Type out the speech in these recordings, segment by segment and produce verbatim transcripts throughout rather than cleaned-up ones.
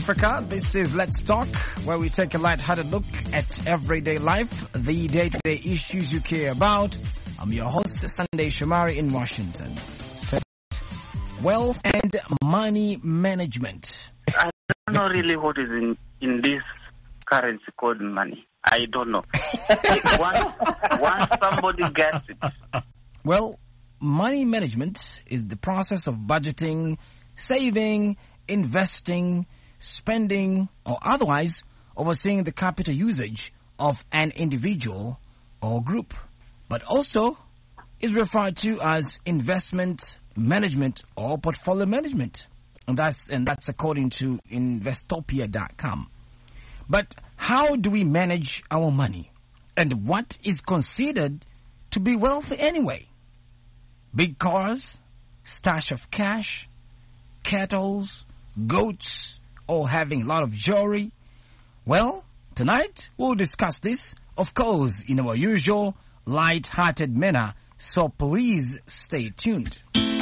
Africa. This is Let's Talk, where we take a light-hearted look at everyday life, the day-to-day issues you care about. I'm your host, Sunday Shomari in Washington. Wealth and money management. I don't know really what is in, in this currency called money. I don't know. once, once somebody gets it. Well, money management is the process of budgeting, saving, investing, spending, or otherwise overseeing the capital usage of an individual or group, but also is referred to as investment management or portfolio management. And that's, and that's according to Investopia dot com. But how do we manage our money? And what is considered to be wealthy anyway? Big cars, stash of cash, cattle, goats, or having a lot of jewelry? Well, tonight we'll discuss this, of course, in our usual light-hearted manner, so please stay tuned.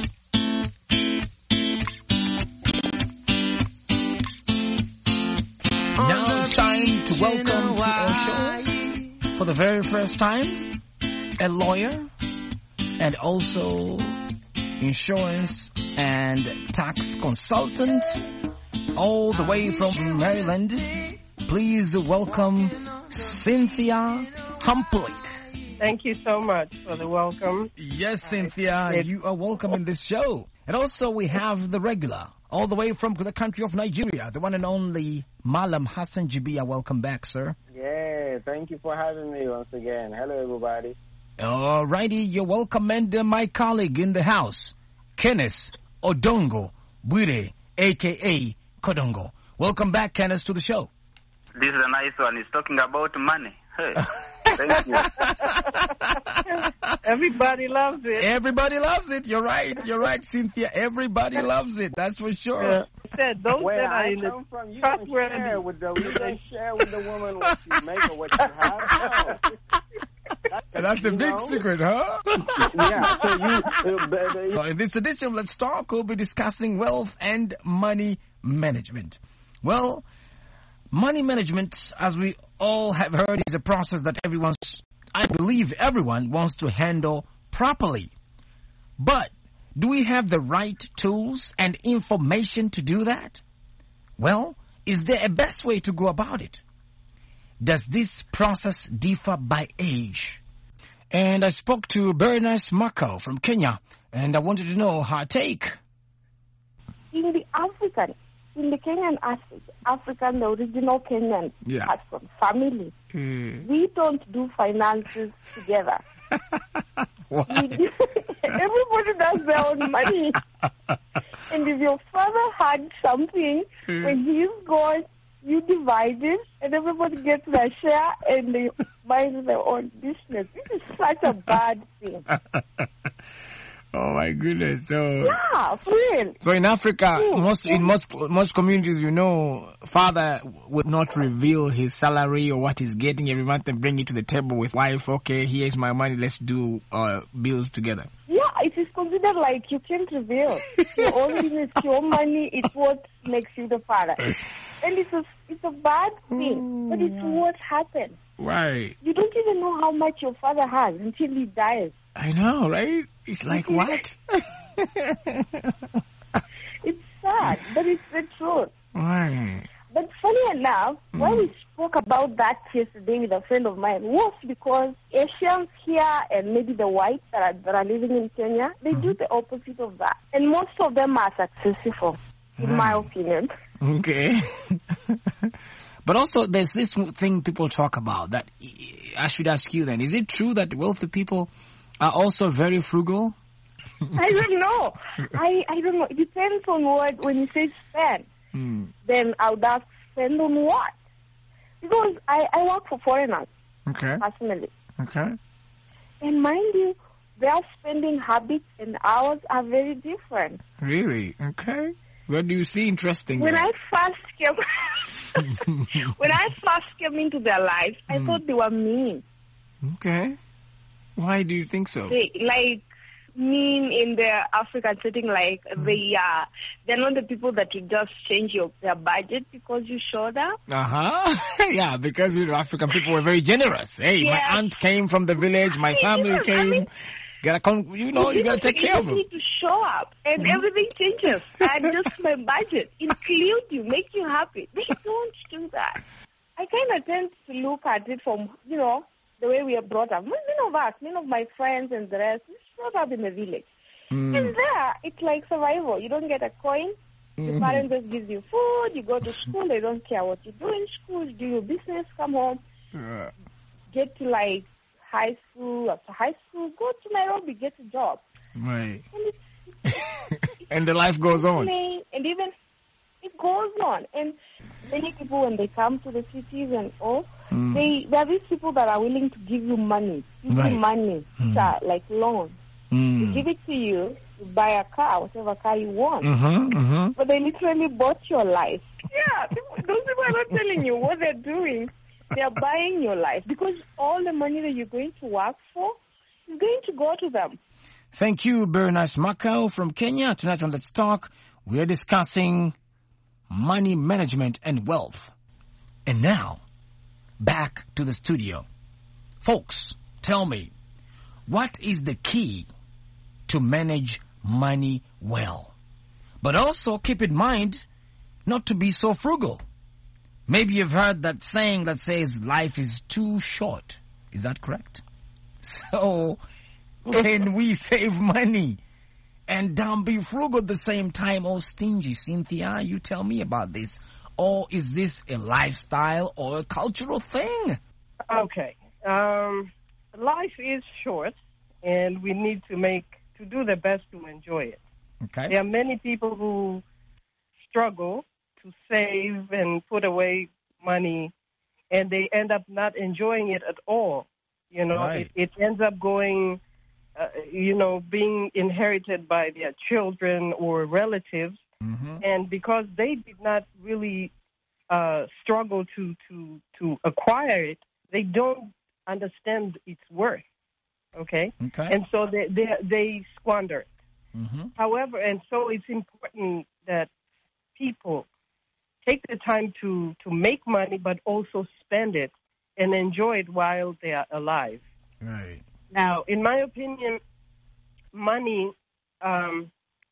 Now it's time to welcome to our show, for the very first time, a lawyer and also insurance and tax consultant, all the way from Maryland. Please welcome Cynthia Humplick. Thank you so much for the welcome. Yes, Cynthia, you are welcome in this show. And also we have the regular, all the way from the country of Nigeria, the one and only Malam Hassan Jibia. Welcome back, sir. Yeah, thank you for having me once again. Hello, everybody. All righty, you're welcome. And uh, my colleague in the house, Kenneth Odongo Bwire, a k a. Kodongo. Welcome back, Kenneth, to the show. This is a nice one. He's talking about money. Hey, thank you. Everybody loves it. Everybody loves it. You're right. You're right, Cynthia. Everybody loves it. That's for sure. Yeah. I said, those Where that are I in come the from, you trustworthy. don't share with the you don't share with the woman what you make or what you have. No. That's, And that's the you big know? secret, huh? Yeah. So you. Uh, baby. So in this edition of Let's Talk, we'll be discussing wealth and money management. Well, money management, as we all have heard, is a process that everyone's, I believe everyone wants to handle properly. But do we have the right tools and information to do that? Well, is there a best way to go about it? Does this process differ by age? And I spoke to Bernice Mako from Kenya, and I wanted to know her take. In the African, in the Kenyan African, African the original Kenyan Yeah. person, family, Mm. we don't do finances together. Why? We do, everybody does their own money. And if your father had something, Mm. when he's gone, you divide it, and everybody gets their share, and they mind their own business. This is such a bad thing. Oh my goodness! So, Yeah, for real. so in Africa, Mm. most in most most communities, you know, father would not reveal his salary or what he's getting every month and bring it to the table with wife. Okay, here's my money. Let's do uh, bills together. Yeah, it is considered like you can't reveal. It's your own business, your money, it's what makes you the father. And it's a, it's a bad thing, but it's what happens. Right. You don't even know how much your father has until he dies. I know, right? It's like what? It's sad, but it's the truth. Right. But funny enough, mm. when we spoke about that yesterday with a friend of mine, was because Asians here and maybe the whites that are, that are living in Kenya, they mm. do the opposite of that. And most of them are successful, in right. my opinion. Okay. But also, there's this thing people talk about that I should ask you then. Is it true that wealthy people are also very frugal? I don't know. I, I don't know. It depends on what, when you say spend, mm. then I would ask spend on what? Because I, I work for foreigners, okay. personally. Okay. And mind you, their spending habits and ours are very different. Really? Okay. What do you see interesting? When there? I first came, when I first came into their lives, I mm. thought they were mean. Okay. Why do you think so? They, like, mean in the African setting, like they are, they're not the people that you just change your their budget because you showed up. Uh huh. Yeah, because you know, African people were very generous. Hey, Yeah. my aunt came from the village. My family Yes, I came. mean- gotta come. You know, you gotta take you care of just them. need to show up, and everything changes. Adjust my budget, include you, make you happy. They don't do that. I kind of tend to look at it from, you know, the way we are brought up. Many of us, many of my friends and the rest, we brought up in the village. Mm. And there, it's like survival. You don't get a coin. Your Mhm. parents just give you food. You go to school. They don't care what you do in school. You do your business, come home, Yeah. get to like high school. After high school, go to Nairobi, get a job. Right. And it's And the life goes on. playing, and even it goes on. And many people, when they come to the cities and all, Mm. they there are these people that are willing to give you money, give Right. you money, Mm. uh, like loans. They Mm. give it to you, you buy a car, whatever car you want. Mm-hmm, mm-hmm. But they literally bought your life. Yeah, people- those people are not telling you what they're doing. They are buying your life because all the money that you're going to work for is going to go to them. Thank you, Bernice Macau from Kenya. Tonight on Let's Talk, we're discussing money management and wealth. And now, back to the studio. Folks, tell me, what is the key to manage money well? But also keep in mind not to be so frugal. Maybe you've heard that saying that says life is too short. Is that correct? So, can we save money and don't be frugal at the same time or stingy? Cynthia, you tell me about this. Or is this a lifestyle or a cultural thing? Okay. Um, life is short, and we need to make to do the best to enjoy it. Okay. There are many people who struggle to save and put away money, and they end up not enjoying it at all. You know, Right. it, it ends up going, uh, you know, being inherited by their children or relatives, Mm-hmm. and because they did not really uh, struggle to, to, to acquire it, they don't understand its worth. Okay, Okay. and so they they, they squander it. Mm-hmm. However, and so it's important that people take the time to, to make money, but also spend it and enjoy it while they are alive. Right. Now, in my opinion, money um,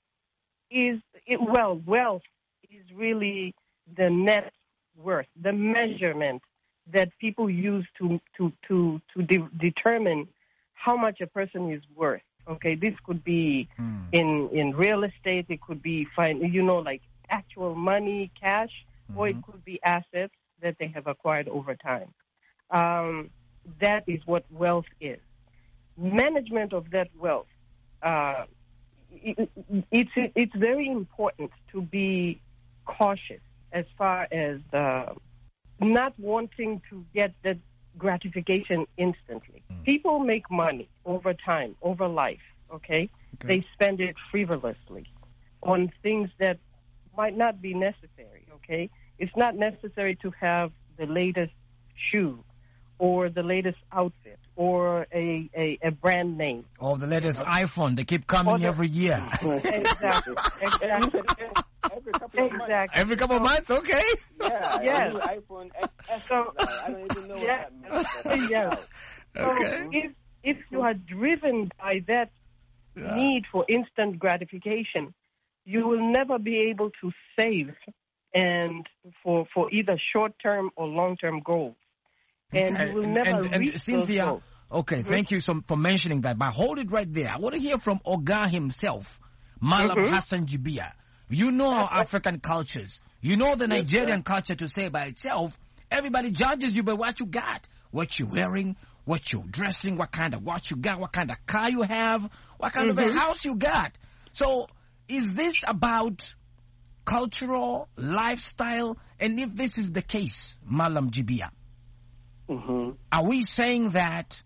is, it, well, wealth is really the net worth, the measurement that people use to, to, to, to de- determine how much a person is worth. Okay, this could be Mm. in, in real estate, it could be, fine, you know, like actual money, cash, or it could be assets that they have acquired over time. Um, that is what wealth is. Management of that wealth, uh, it, it's, it's very important to be cautious as far as uh, not wanting to get that gratification instantly. Mm. People make money over time, over life, okay? Okay. They spend it frivolously on things that might not be necessary, okay? It's not necessary to have the latest shoe or the latest outfit or a, a, a brand name. Or the latest iPhone, they keep coming Or the- every year. Exactly. Exactly. Every couple of months. Exactly. Every couple of months, okay? Yeah, Yes. a new iPhone X S. So- I don't even know Yeah. what that means. Yes. So Okay. if, if you are driven by that Yeah. need for instant gratification, you will never be able to save and for, for either short-term or long-term goals. And Okay. you will And- never and- and reach those Cynthia, goals. okay, thank you so, for mentioning that. But hold it right there. I want to hear from Oga himself, Malam Mhm. Hassan Jibia. You know our African cultures. You know the Nigerian culture to say by itself. Everybody judges you by what you got, what you're wearing, what you're dressing, what kind of watch you got, what kind of car you have, what kind of a house you got. So is this about cultural lifestyle? And if this is the case, Malam Jibia, Mm-hmm. are we saying that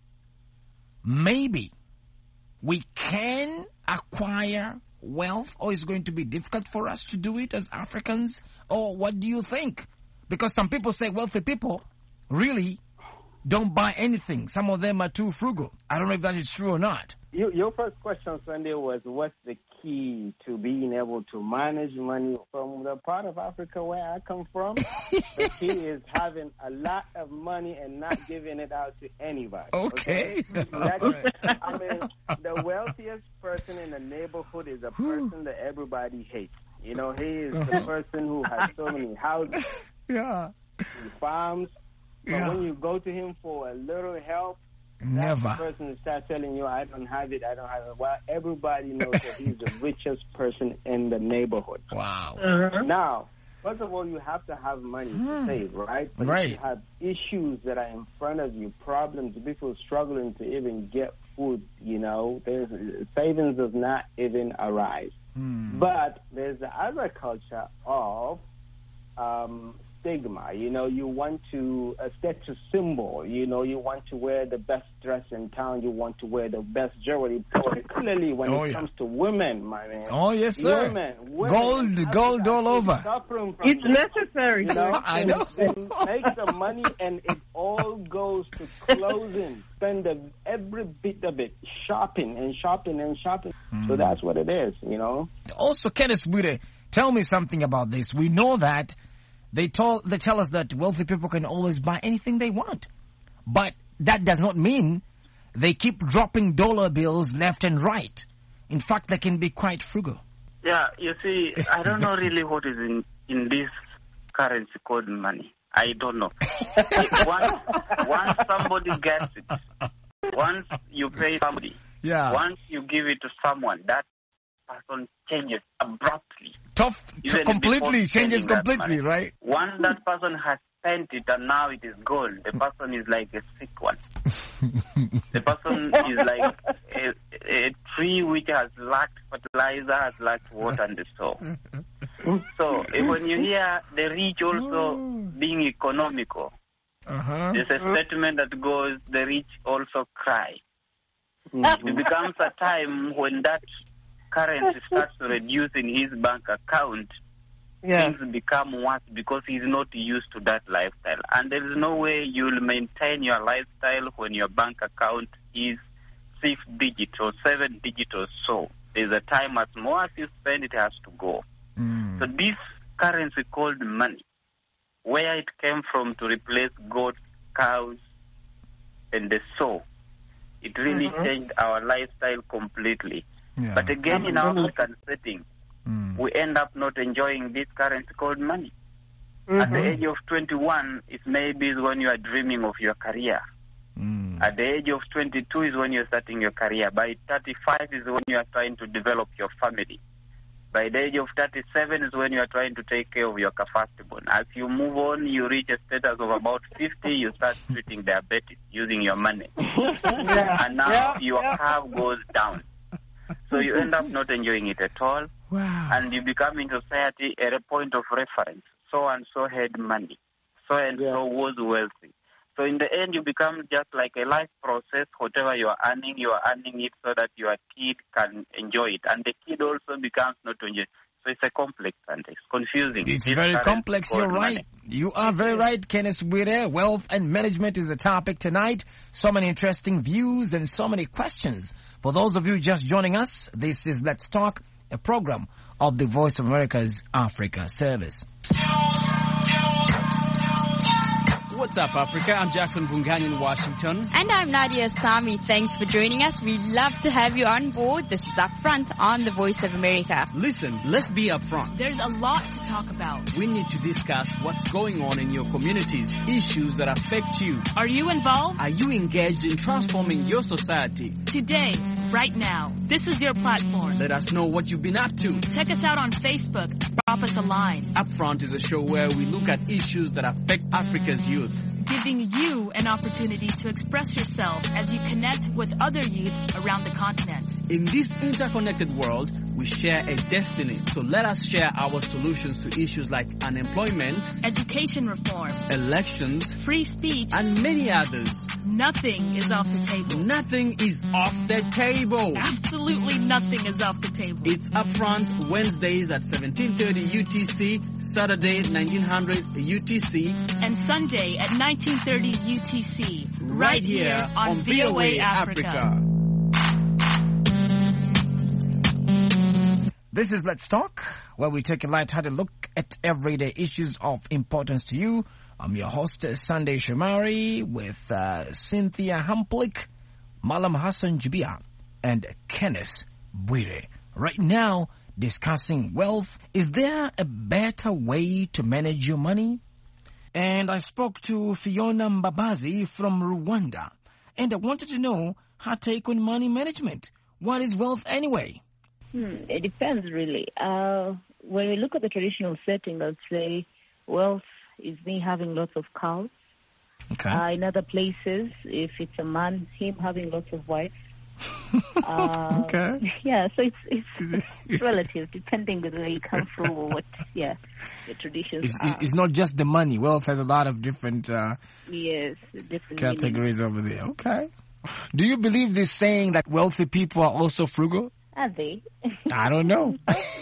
maybe we can acquire wealth, or is it going to be difficult for us to do it as Africans? Or what do you think? Because some people say wealthy people really don't buy anything. Some of them are too frugal. I don't know if that is true or not. You, your first question, Sunday, was what's the key to being able to manage money from the part of Africa where I come from? The key is having a lot of money and not giving it out to anybody. Okay. okay? That, I mean, the wealthiest person in the neighborhood is a person that everybody hates. You know, he is the person who has so many houses, yeah, farms. But yeah. when you go to him for a little help, never. That person will start telling you, I don't have it, I don't have it. Well, everybody knows that he's the richest person in the neighborhood. Wow. Uh-huh. Now, first of all, you have to have money Hmm. to save, right? But Right. if you have issues that are in front of you, problems, people struggling to even get food, you know, there's, savings does not even arise. Hmm. But there's the other culture of um, stigma. You know, you want to uh, set a symbol. You know, you want to wear the best dress in town. You want to wear the best jewelry, particularly when Oh, it yeah. comes to women, my man. Oh, yes, sir. Women, women Gold, have gold to all over. suffering from It's this, necessary. you know, I and know. They make the money, and it all goes to clothing. Spend the, every bit of it shopping and shopping and shopping. Mm. So that's what it is, you know. Also, Kenneth Bude, tell me something about this. We know that they told they tell us that wealthy people can always buy anything they want, but that does not mean they keep dropping dollar bills left and right. In fact, they can be quite frugal. Yeah, you see, I don't know really what is in, in this currency called money. I don't know. once, once somebody gets it, once you pay somebody, Yeah. once you give it to someone, that person changes abruptly. Tough, Even completely, before changes spending that completely, money. right? Once that person has spent it and now it is gone, the person is like a sick one. The person is like a, a tree which has lacked fertilizer, has lacked water and so. So eh, when you hear the rich also being economical, Uh-huh. there's a statement that goes, the rich also cry. It becomes a time when that currency starts to reduce in his bank account, Yeah. things become worse because he's not used to that lifestyle. And there is no way you'll maintain your lifestyle when your bank account is six digits or seven digits or so. There's a time as more as you spend, it has to go. Mm. So this currency called money, where it came from to replace goats, cows, and the sow, it really Mhm. changed our lifestyle completely. Yeah. But again, in our African setting, Mm. we end up not enjoying this currency called money. At the age of twenty-one, it maybe is when you are dreaming of your career. Mm. At the age of twenty-two is when you're starting your career. By thirty-five is when you are trying to develop your family. By the age of thirty-seven is when you are trying to take care of your firstborn. As you move on, you reach a status of about fifty, you start treating diabetes using your money. Yeah. And now Yeah, your yeah. curve goes down. So you end up not enjoying it at all. Wow. And you become in society at a point of reference. So and so had money. So and Yeah. so was wealthy. So in the end, you become just like a life process. Whatever you are earning, you are earning it so that your kid can enjoy it. And the kid also becomes not to enjoy. So it's a complex and it's confusing. It's This very currency complex, called you're right. money. You are very right, Kenneth Bude. Wealth and management is the topic tonight. So many interesting views and so many questions. For those of you just joining us, this is Let's Talk, a program of the Voice of America's Africa service. What's up, Africa? I'm Jackson Bungani in Washington. And I'm Nadia Sami. Thanks for joining us. We'd love to have you on board. This is Upfront on the Voice of America. Listen, let's be upfront. There's a lot to talk about. We need to discuss what's going on in your communities, issues that affect you. Are you involved? Are you engaged in transforming your society? Today, right now, this is your platform. Let us know what you've been up to. Check us out on Facebook. Drop us a line. Upfront is a show where we look at issues that affect Africa's youth, Giving you an opportunity to express yourself as you connect with other youths around the continent. In this interconnected world, we share a destiny. So let us share our solutions to issues like unemployment, Education reform, elections, free speech, and many others. Nothing is off the table. Nothing is off the table. Absolutely nothing is off the table. It's Upfront Wednesdays at seventeen thirty U T C, Saturday nineteen hundred U T C, and Sunday at nineteen thirty U T C. Right, right here on, on V O A Africa. Africa. This is Let's Talk, where we take a light-hearted look at everyday issues of importance to you. I'm your host, Sunday Shomari, with uh, Cynthia Hamplick, Malam Hassan Jubia, and Kenneth Bwire. Right now, discussing wealth. Is there a better way to manage your money? And I spoke to Fiona Mbabazi from Rwanda, and I wanted to know her take on money management. What is wealth anyway? Hmm, it depends, really. Uh, when we look at the traditional setting, I'd say wealth is me having lots of cows. Okay. Uh, in other places, if it's a man, him having lots of wives. uh, okay. Yeah, so it's, it's it's relative, depending on where you come from or what, yeah, the traditions it's, are. It's not just the money. Wealth has a lot of different uh, yes, different categories meanings. over there. Okay. Do you believe this saying that wealthy people are also frugal? Are they? I don't know.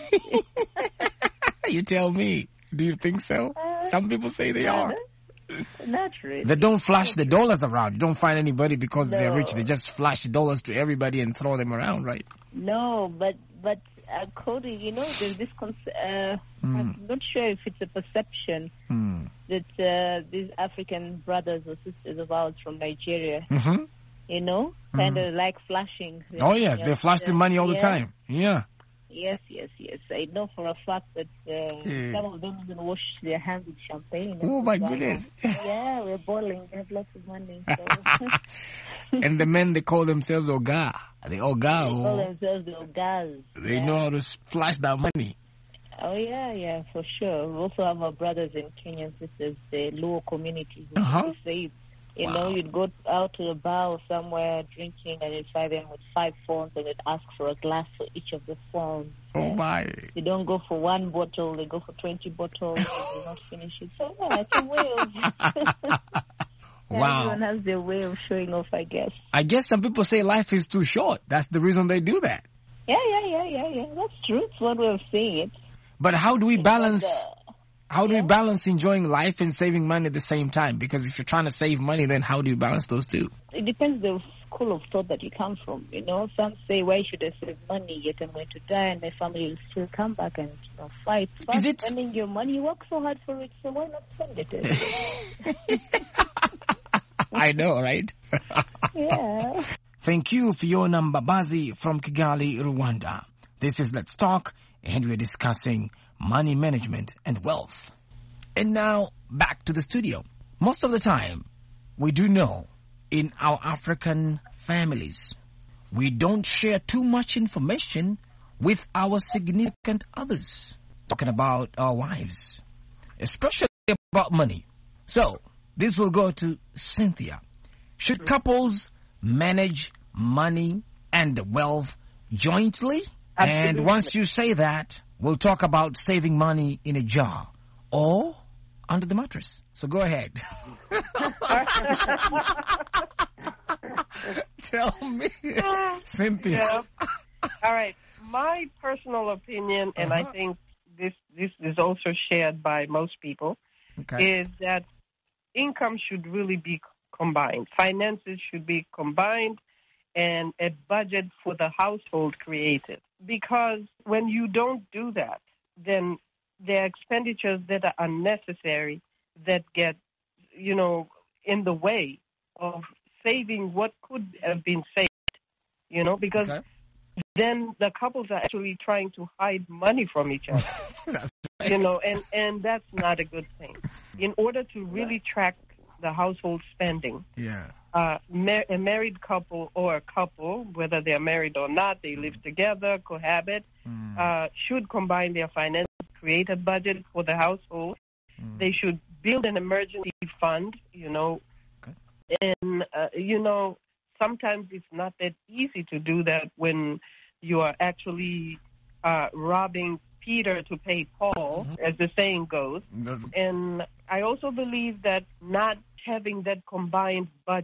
You tell me. Do you think so? Uh, Some people say they no, are. Not really. They don't flash the dollars around. You don't find anybody because no. they're rich. They just flash the dollars to everybody and throw them around, right? No, but but according, you know, there's this concept. Uh, mm. I'm not sure if it's a perception mm. that uh, these African brothers or sisters of ours from Nigeria, mm-hmm. you know, kind of mm. like flashing. Oh yes, they flash the money all yeah. the time. Yeah. Yes, yes, yes. I know for a fact that uh, yeah. some of them even wash their hands with champagne. Oh, my goodness. Yeah, we're boiling. They have lots of money. So. And the men, they call themselves Oga. The Oga. They call themselves the Ogas. They yeah. know how to flash that money. Oh, yeah, yeah, for sure. We also have our brothers in Kenya and sisters, the Luo communities. Uh-huh. Say, You wow. know, you'd go out to a bar or somewhere drinking and you'd find them with five phones and they'd ask for a glass for each of the phones. Oh, yeah. my. They don't go for one bottle, they go for twenty bottles and they not finish it. So, yeah, it's a way of... Wow. Everyone has their way of showing off, I guess. I guess some people say life is too short. That's the reason they do that. Yeah, yeah, yeah, yeah, yeah. That's true. It's one way of saying it. But how do we It's balance... like the, How do yeah. we balance enjoying life and saving money at the same time? Because if you're trying to save money, then how do you balance those two? It depends the school of thought that you come from. You know, some say, why should I save money? Yet I'm going to die and my family will still come back and you know, fight. But Is it? spending your money, you work so hard for it, so why not spend it? I know, right? Yeah. Thank you, Fiona Mbabazi from Kigali, Rwanda. This is Let's Talk, and we're discussing money management and wealth. And now, back to the studio. Most of the time, we do know in our African families, we don't share too much information with our significant others. Talking about our wives, especially about money. So, this will go to Cynthia. Should couples manage money and wealth jointly? Absolutely. And once you say that, we'll talk about saving money in a jar or under the mattress. So go ahead. Tell me, Cynthia. Yeah. All right. My personal opinion, and Uh-huh. I think this this is also shared by most people, Okay. is that income should really be combined. Finances should be combined and a budget for the household created. Because when you don't do that, then there are expenditures that are unnecessary that get, you know, in the way of saving what could have been saved, you know, because Okay. then the couples are actually trying to hide money from each other. That's right. You know, and, and that's not a good thing. In order to really track the household spending, Yeah. uh, mar- a married couple or a couple, whether they're married or not, they live together, cohabit, Mm. uh, should combine their finances, create a budget for the household. Mm. They should build an emergency fund, you know. Okay. And, uh, you know, sometimes it's not that easy to do that when you are actually uh, robbing Peter to pay Paul, Mm-hmm. as the saying goes. And I also believe that not having that combined budget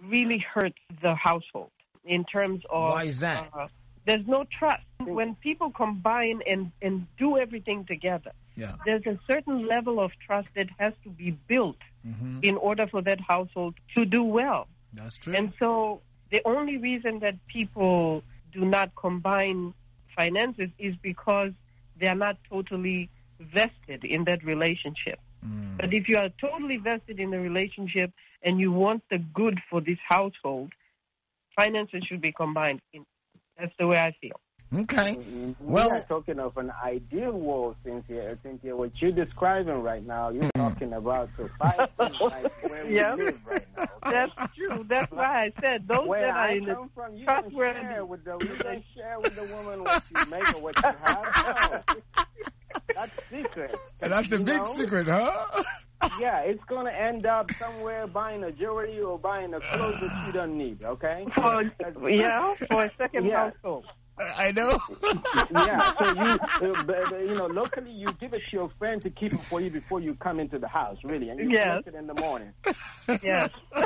really hurts the household in terms of... Why is that? Uh, there's no trust. When people combine and, and do everything together, yeah. there's a certain level of trust that has to be built mm-hmm. in order for that household to do well. That's true. And so the only reason that people do not combine finances is because they are not totally vested in that relationship. Mm. But if you are totally vested in the relationship and you want the good for this household, finances should be combined. That's the way I feel. Okay. Well, Well, are talking of an ideal world, Cynthia. Cynthia, what you're describing right now, you're talking about society like where we Yeah. live right now. Okay? That's true. That's why I said those Where that are I in the come from, you don't trustworthy. share with the you don't share with the woman what you make or what you have. No. That's secret. that's the You big know? secret, huh? Yeah, it's going to end up somewhere buying a jewelry or buying a clothes that you don't need, okay? For, yeah, for a second Yeah. household. I know. Yeah, so you, uh, b- b- you know, locally you give it to your friend to keep it for you before you come into the house, really, and you Yes. collect it in the morning. Yes.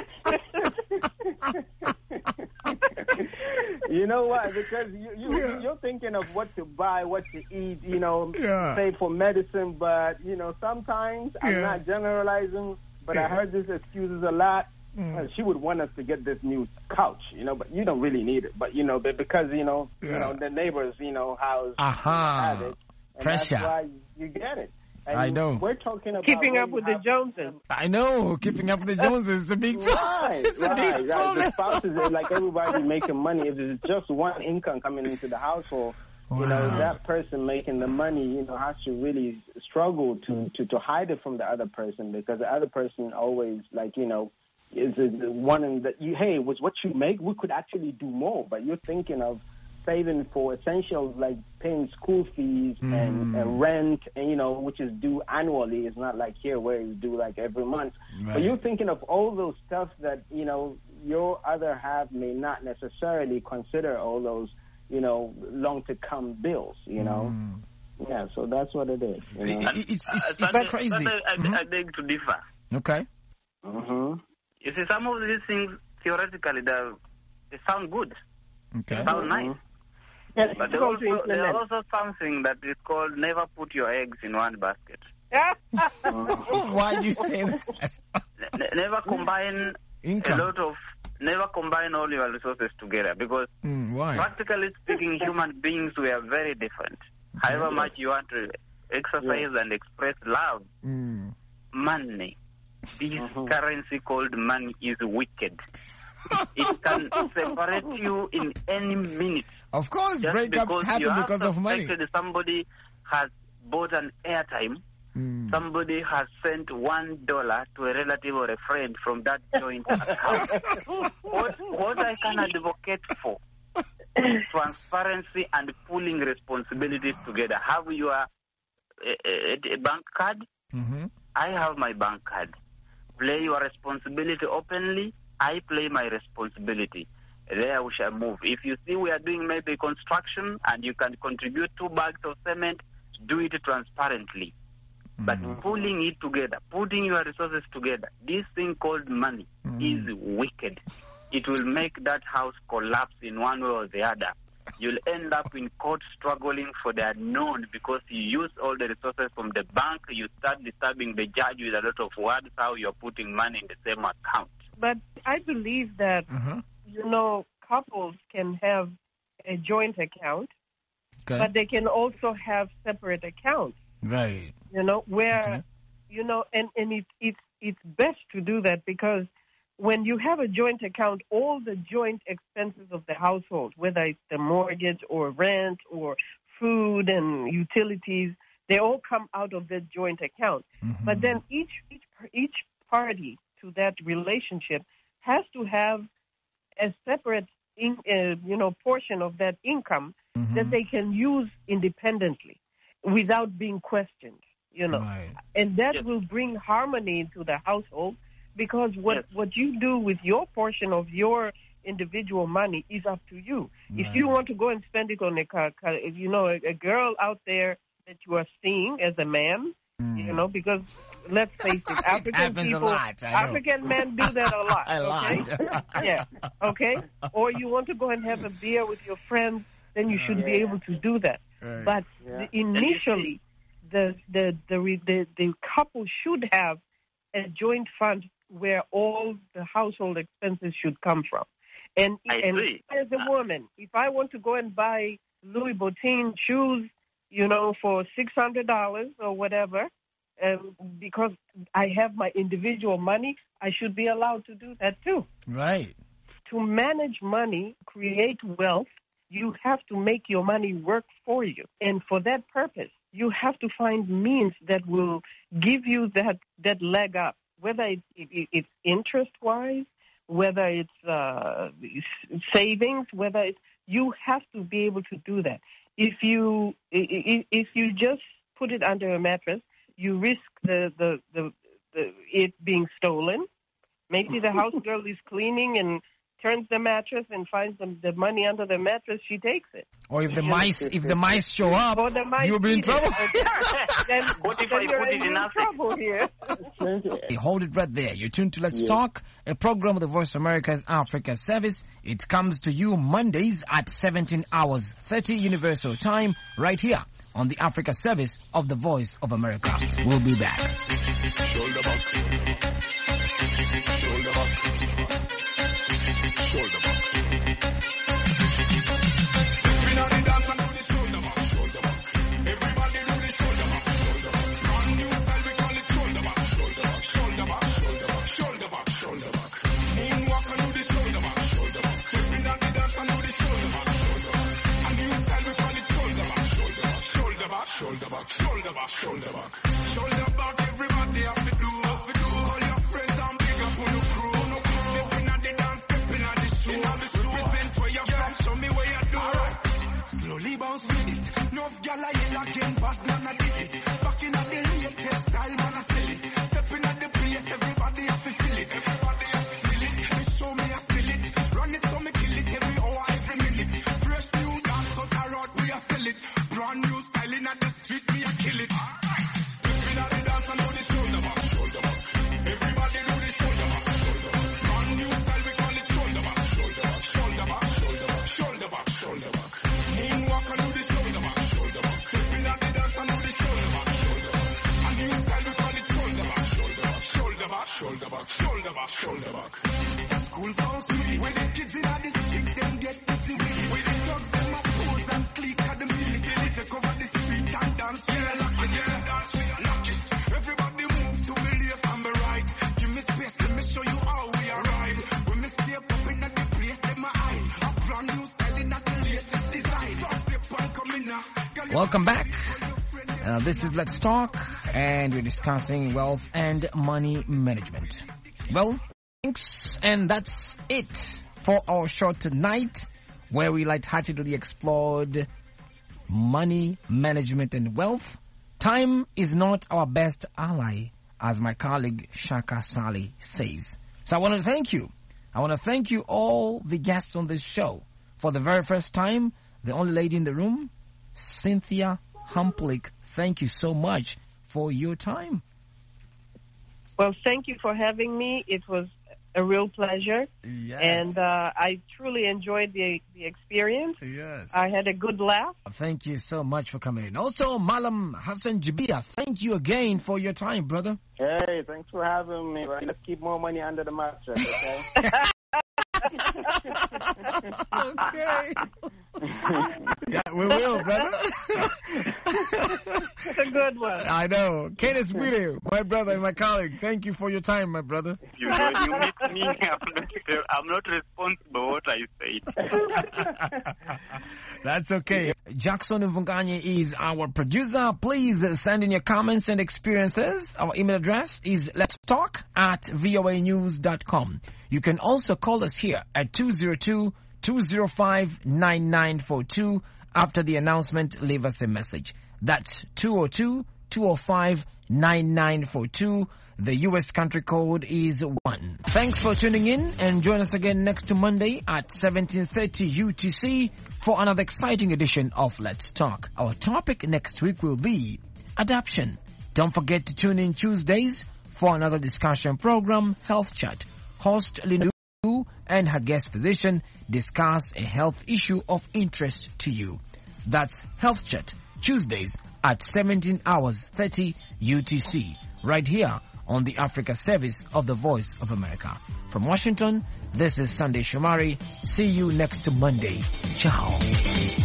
You know why? Because you, you, Yeah. you're thinking of what to buy, what to eat, you know, Yeah. say for medicine, but, you know, sometimes, I'm Yeah. not generalizing, but Yeah. I heard these excuses a lot. Mm. Uh, she would want us to get this new couch, you know, but you don't really need it. But, you know, but because, you know, Yeah. you know, the neighbors, you know, house Aha. have it. And Pressure. that's why you get it. And I know. We're talking about Keeping where up you with the have- Joneses. I know. Keeping up with the Joneses is a big problem. Right, It's a right, big right. problem. The spouses are like everybody making money. If there's just one income coming into the household, you know, Wow. that person making the money, you know, has to really struggle to, to, to hide it from the other person, because the other person always, like, you know, is, is wanting that you, hey, with what you make, we could actually do more, but you're thinking of saving for essentials like paying school fees Mm. and, and rent, and, you know, which is due annually. It's not like here where it's due like every month. Right. But you're thinking of all those stuff that, you know, your other half may not necessarily consider all those, you know, long to come bills, you know. Mm. Yeah, so that's what it is. You know? It- it's, Uh, it's, it's Sunday- crazy. Sunday, I, Mhm. I beg to differ. Okay. Mm-hmm. You see, some of these things, theoretically, they they sound good. Okay. They sound nice. Yes, But they difficult to also, there are implement. also something that is called never put your eggs in one basket. Why do you say that? Ne- never combine Income. a lot of, never combine all your resources together, because Mm, why? practically speaking, human beings, we are very different. However much you want to exercise and express love, Mm. money, this Mhm. currency called money is wicked. It can separate you in any minute. Of course, Just breakups because you happen have because of money. suspected somebody has bought an airtime, Mm. somebody has sent one dollar to a relative or a friend from that joint account. what, what I can advocate for is transparency and pooling responsibilities together. Have your a, a, a bank card? Mm-hmm. I have my bank card. Play your responsibility openly. I play my responsibility. There we shall move. If you see we are doing maybe construction and you can contribute two bags of cement, do it transparently. But Mm. pulling it together, putting your resources together, this thing called money Mm. is wicked. It will make that house collapse in one way or the other. You'll end up in court struggling for the unknown because you use all the resources from the bank. You start disturbing the judge with a lot of words how you're putting money in the same account. But I believe that, Uh-huh. you know, couples can have a joint account, Okay. but they can also have separate accounts, Right. you know, where, Okay. you know, and, and it, it's, it's best to do that, because when you have a joint account, all the joint expenses of the household, whether it's the mortgage or rent or food and utilities, they all come out of the joint account. Mhm. But then each, each, each party to that relationship has to have a separate, in, uh, you know, portion of that income Mhm. that they can use independently without being questioned, you know. Right. And that Yes. will bring harmony into the household, because what, Yes. what you do with your portion of your individual money is up to you. If you Right. want to go and spend it on a car, car- you know, a, a girl out there that you are seeing as a man, You know, because let's face it, African happens a people, lot, I know. African men do that a lot. A lot. Okay? Yeah. Okay. Or you want to go and have a beer with your friends, then you should Yeah. be able to do that. Right. But Yeah. the, initially, the the, the the the the couple should have a joint fund where all the household expenses should come from. And I and agree. as a woman, if I want to go and buy Louis Vuitton shoes, you know, for six hundred dollars or whatever, um, because I have my individual money, I should be allowed to do that too. Right. To manage money, create wealth, you have to make your money work for you. And for that purpose, you have to find means that will give you that, that leg up, whether it, it, it's interest-wise, whether it's uh, savings, whether it's, you have to be able to do that. If you if you just put it under a mattress, you risk the, the, the, the it being stolen. Maybe the house girl is cleaning and turns the mattress and finds the, the money under the mattress. She takes it. Or if the mice, if the mice show up, Or the mice you'll be in eat it. trouble. then What if then I you're put it in in real acid? trouble here. Hey, hold it right there. You're tuned to Let's Yeah. Talk, a program of the Voice of America's Africa Service. It comes to you Mondays at seventeen hours thirty Universal Time, right here on the Africa Service of the Voice of America. We'll be back. Shoulder back. Shoulder back. Shoulder back. Stepping on the dance and do the shoulder back. Shoulder back. Everybody do the shoulder back. Shoulder back. Brand new style, we call it shoulder back. Shoulder back. Shoulder back. Shoulder back. Shoulder back. Shoulder back. Moonwalk and do the shoulder back. Shoulder back. Stepping on the dance and do the shoulder back. Shoulder back. A new style, we call it shoulder back. Shoulder back. Shoulder back. Shoulder back. Shoulder back. Shoulder back. Shoulder back. Everybody have to do. Have to do. All your friends and big up on the crew. No crew. Stepping on the dance. Stepping on the shoe. Represent where you're from. Show me where you do. Slowly bounce with it. Enough gal I yell again, but none I did it. Back in the latest style, man I sell it. Stepping at the place, everybody has to feel it. Everybody has to feel it. Me show me I spill it. Run it so me kill it every hour, every minute. Fresh new dance out the road, we a sell it. Brand new styling at the street, me a kill it. Stepping at the dance and do the shoulder back, shoulder back. Everybody do the shoulder back, shoulder back. Brand new style, we call it shoulder back, shoulder back, shoulder back, shoulder back, shoulder back, shoulder back. Moonwalk and do the shoulder back, shoulder back. Stepping at the dance and do the shoulder back, shoulder back. A new style, we call it shoulder back, shoulder back, shoulder back, shoulder back, shoulder back, shoulder back. Cool sounds sweet. When the kids in the street, them get busy with it. When the dogs, them a pose and click at the music. They take over the street and dance. Yeah, lock it, yeah, dance, we lock it. Everybody move to the left and the right. Give me space, let me show you how we arrive. When me stay popping at the place, them my eye. A brand new styling at the latest design. First step on coming now. Welcome back. Uh, this is Let's Talk, and we're discussing wealth and money management. Well, thanks, and that's it for our show tonight, where we lightheartedly explored money management and wealth. Time is not our best ally, as my colleague Shaka Sali says. So I want to thank you. I want to thank you all the guests on this show. For the very first time, the only lady in the room, Cynthia Humplick. Thank you so much for your time. Well, thank you for having me. It was a real pleasure. Yes. And uh, I truly enjoyed the, the experience. Yes. I had a good laugh. Thank you so much for coming in. Also, Malam Hassan Jabia, thank you again for your time, brother. Hey, thanks for having me. Let's keep more money under the mattress, okay? Okay. Yeah, we will, brother. It's a good one. I know. Kenneth Bwire, my brother and my colleague, thank you for your time, my brother. You know, you meet me, I'm not, I'm not responsible what I said. That's okay. Jackson Mvunganye is our producer. Please send in your comments and experiences. Our email address is let's talk at voa news dot com. You can also call us here at two zero two, two zero five, nine nine four two. After the announcement, leave us a message. That's two zero two, two zero five, nine nine four two. The U S country code is one. Thanks for tuning in, and join us again next Monday at seventeen thirty U T C for another exciting edition of Let's Talk. Our topic next week will be adoption. Don't forget to tune in Tuesdays for another discussion program, Health Chat. Host Lindu and her guest physician discuss a health issue of interest to you. That's Health Chat, Tuesdays at seventeen hours thirty U T C, right here on the Africa service of the Voice of America. From Washington, this is Sunday Shomari. See you next Monday. Ciao.